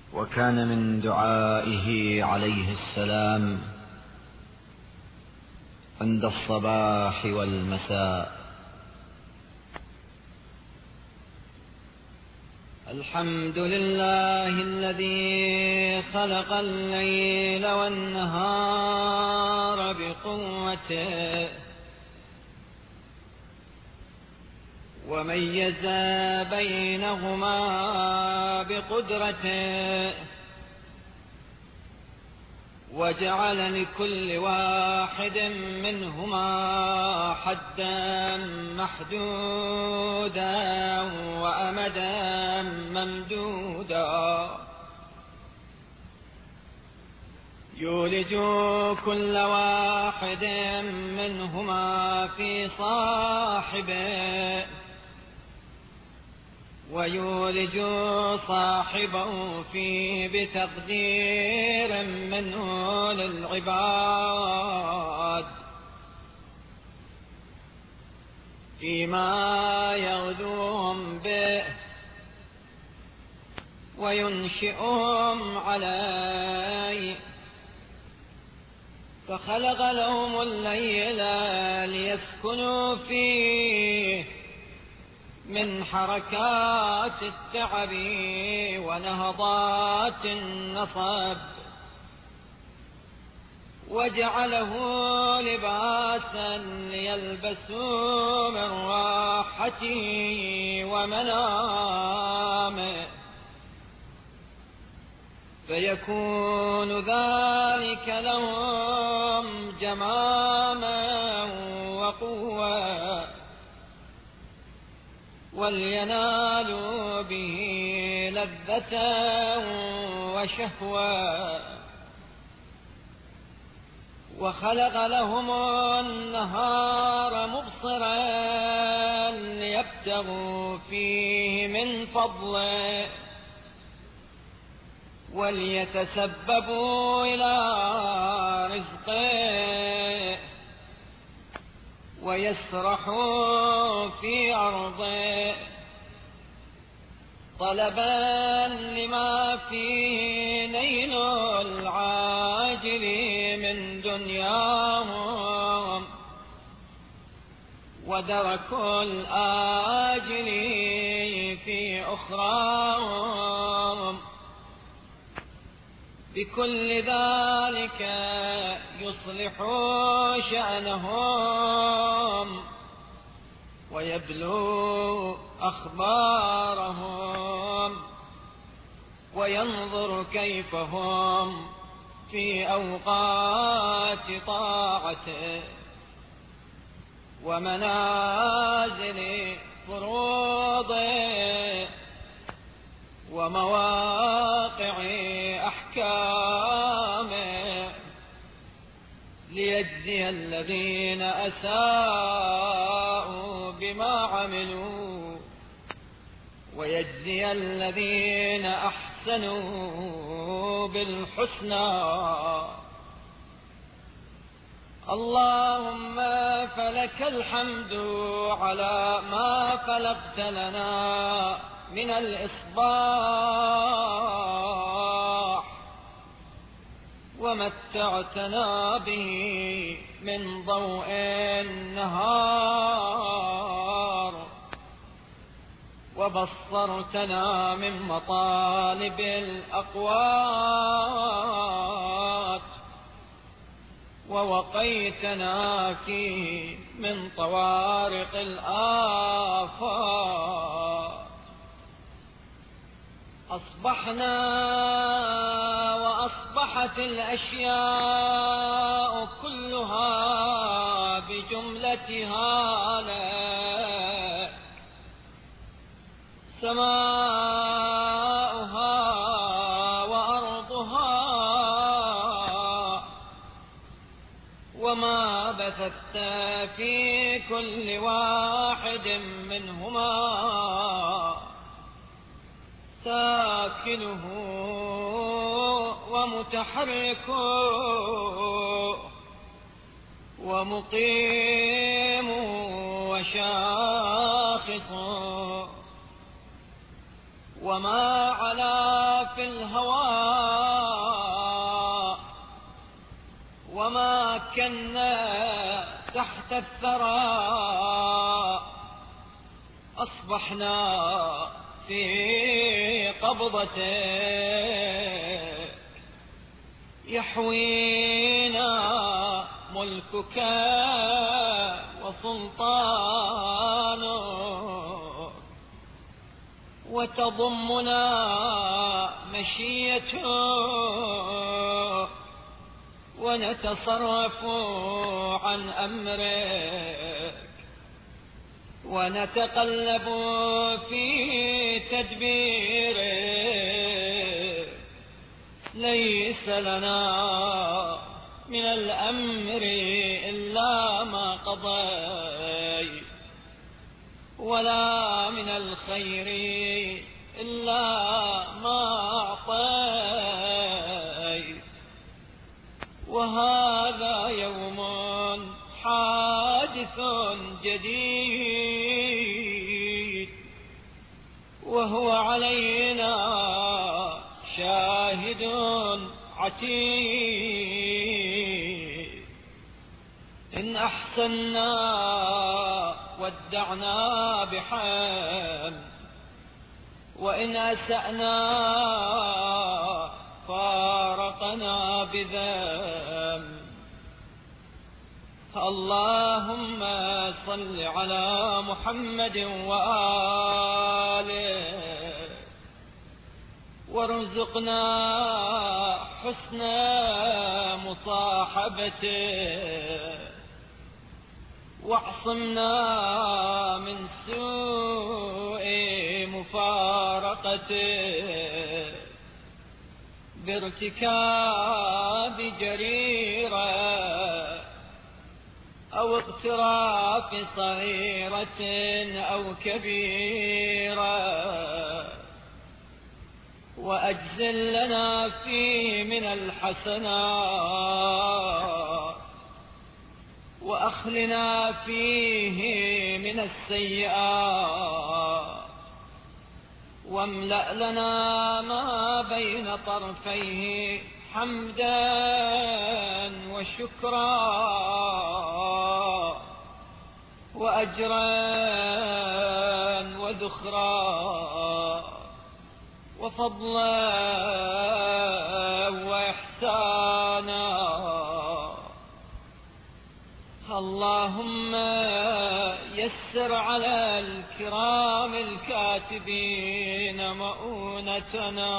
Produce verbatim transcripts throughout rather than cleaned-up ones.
وكان من دعائه عليه السلام عند الصباح والمساء: الحمد لله الذي خلق الليل والنهار بقوته وميز بينهما بقدرته وجعل لكل واحد منهما حدا محدودا وأمدا ممدودا يولج كل واحد منهما في صاحبه ويولج صاحبه فيه بتقدير منه للعباد فيما يغدوهم به وينشئهم عليه. فخلق لهم الليل ليسكنوا فيه من حركات التعب ونهضات النصب وجعله لباسا ليلبسوا من راحته ومنامه فيكون ذلك لهم جماما وقوة ولينالوا به لذة وشهوة. وخلق لهم النهار مبصرا ليبتغوا فيه من فضله وليتسببوا إلى رزقه ويسرحوا في أرضه طلبا لما فيه نيل العاجل من دنياهم ودرك الآجل في أخراهم. بكل ذلك يصلح شأنهم ويبلو أخبارهم وينظر كيف هم في أوقات طاعته ومنازل فروضه ومواقع أحكامه ليجزي الذين أساءوا بما عملوا ويجزي الذين أحسنوا بالحسنى. اللهم فلك الحمد على ما خلقت لنا من الإصباح ومتعتنا به من ضوء النهار وبصرتنا من مطالب الأقوات ووقيتنا فيه من طوارق الآفات. أصبحنا وأصبحت الأشياء كلها بجملتها لك سماؤها وأرضها وما بثت في كل واحد منهما ساكنه ومتحركه ومقيمه وشاخصه وما علا في الهواء وما كنا تحت الثرى، أصبحنا في قبضتك، يحوينا ملكك وسلطانك، وتضمنا مشيتك، ونتصرف عن أمرك، ونتقلب في تدبيرك. ليس لنا من الأمر إلا ما قضيت، ولا من الخير إلا ما أعطيت. وهذا يوم حادث جديد، وهو علينا شاهد عتيد. إن أحسنا ودعنا بحمد، وإن أسأنا فارقنا بذنب. اللهم صل على محمد وآله، وارزقنا حسن مصاحبته، واعصمنا من سوء مفارقته، بارتكاب جريرة أو اقتراف صغيرة أو كبيرة. وأجزل لنا فيه من الحسنات، وأخلنا فيه من السيئات، واملأ لنا ما بين طرفيه حمدا وشكرا، وأجرا وذخرا، وفضلا وإحسانا. اللهم يسر على الكرام الكاتبين مؤونتنا،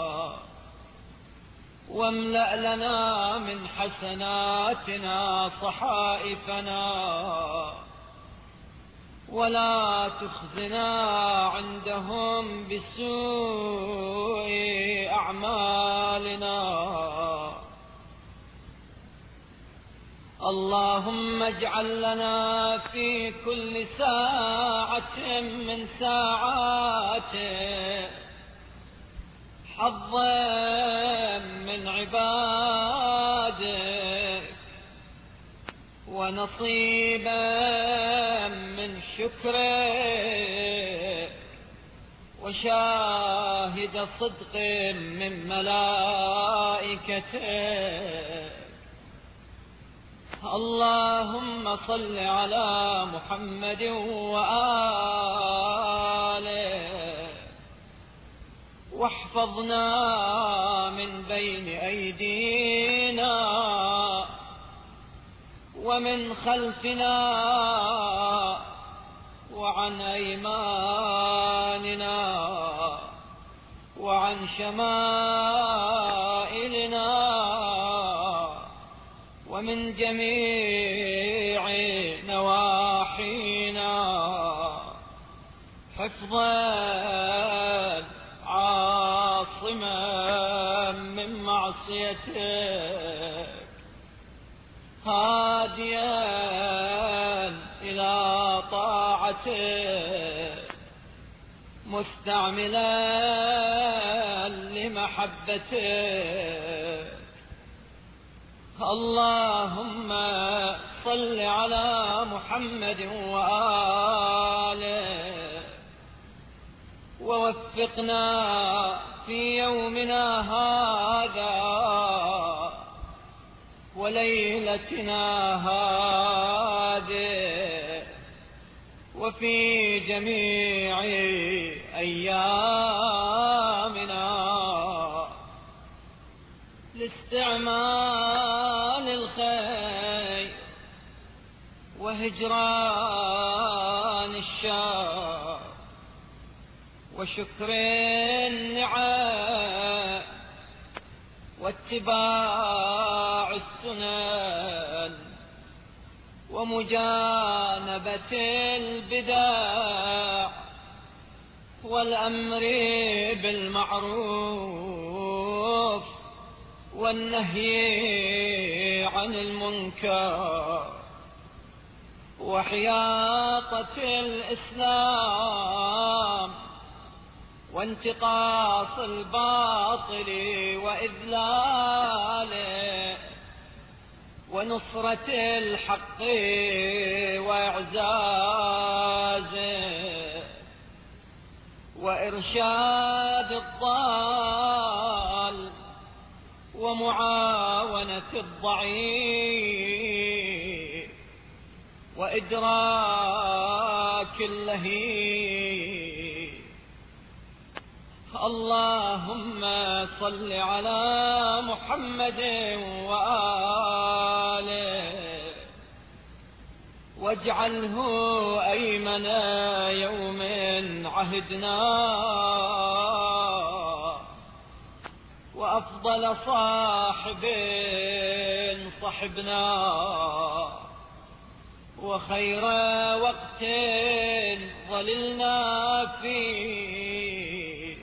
واملأ لنا من حسناتنا صحائفنا، ولا تخزنا عندهم بسوء أعمالنا. اللهم اجعل لنا في كل ساعة من ساعاتك حظا من عبادك، ونصيبا من شكرك، وشاهد صدق من ملائكتك. اللهم صل على محمد وآله، واحفظنا من بين أيدينا ومن خلفنا وعن أيماننا وعن شمائلنا، ومن جميع نواحينا، حفظا عاصما من معصيتك، هاديا إلى طاعتك، مستعملا لمحبتك. اللهم صل على محمد وآله، ووفقنا في يومنا هذا وليلتنا هذه وفي جميع أيامنا لاستعمال الخير وهجران الشر وشكر النعم واتباع السنن ومجانبة البدع والأمر بالمعروف والنهي عن المنكر وحياطة الإسلام وانتقاص الباطل وإذلاله ونصرة الحق وإعزازه وإرشاد الضال ومعاونة الضعيف وإدراك اللهيب. اللهم صل على محمد وآله واجعله أيمن يوم عهدنا وأفضل صاحب صحبنا وخير وقت ظللنا فيه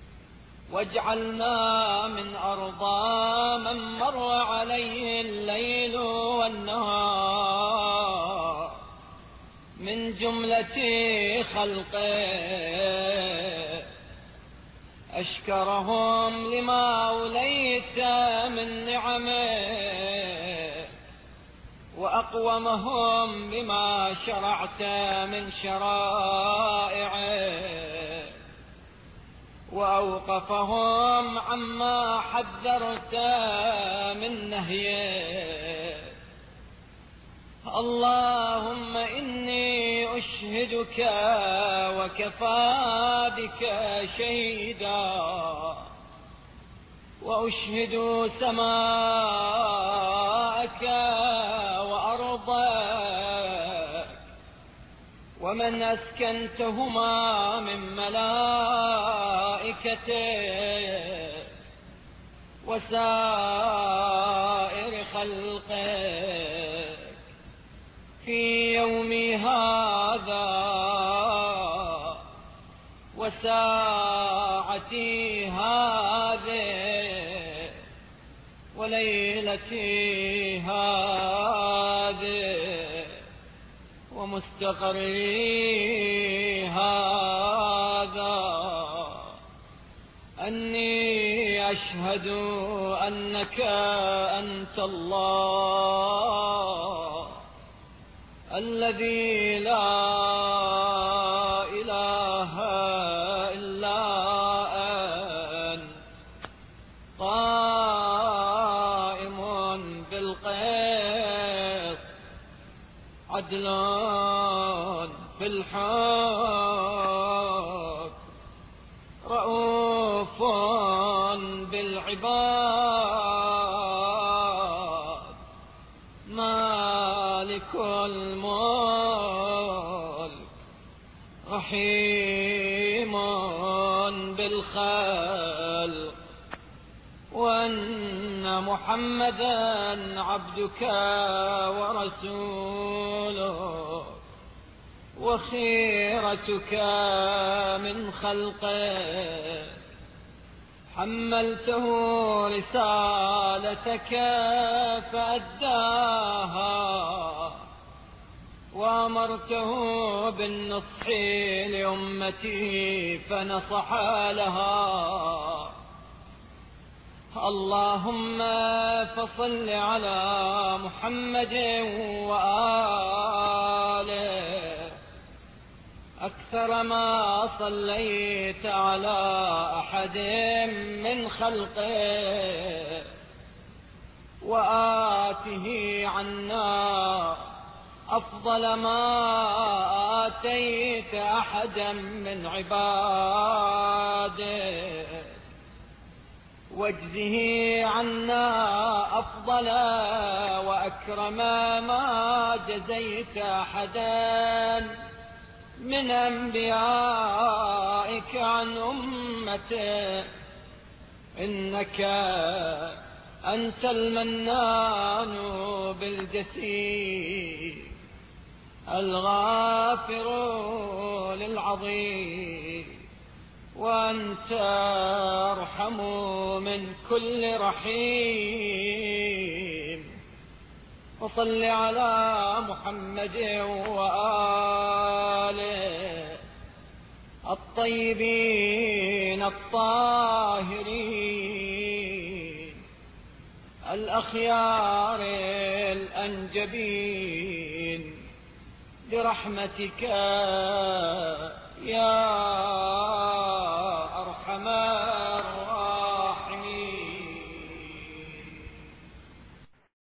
واجعلنا من أرضى من مر عليه الليل والنهار من جملة خلقه أشكرهم لما أوليت من نعمه وأقومهم بما شرعت من شرائعه وأوقفهم عما حذرت من نهيه. اللهم إني أشهدك وكفى بك شهيدا وأشهد سماءك وأرضك ومن أسكنتهما من ملائكته وسائر خلقك في يومي هذا وساعتي هذه وليلتي هذه ومستقري هذا أني أشهد أنك أنت الله الذي لا إله إلا أنت قائم بالقسط عدل في الحكم رؤوف بالعباد مالك الملك رحيم بالخلق وأن محمدا عبدك ورسولك وخيرتك من خلقك حملته رسالتك فأداها وأمرته بالنصح لأمته فنصح لها. اللهم فصل على محمد وآله أكثر أكثر ما صليت على أحد من خلقه، وآته عنا أفضل ما آتيت أحدا من عباده، واجزه عنا أفضل وأكرم ما جزيت أحدا من أنبيائك عن أمته، إنك أنت المنان بالجسيم الغافر للعظيم، وأنت أرحم من كل رحيم. وصل على محمد وآله الطيبين الطاهرين الأخيار الأنجبين برحمتك يا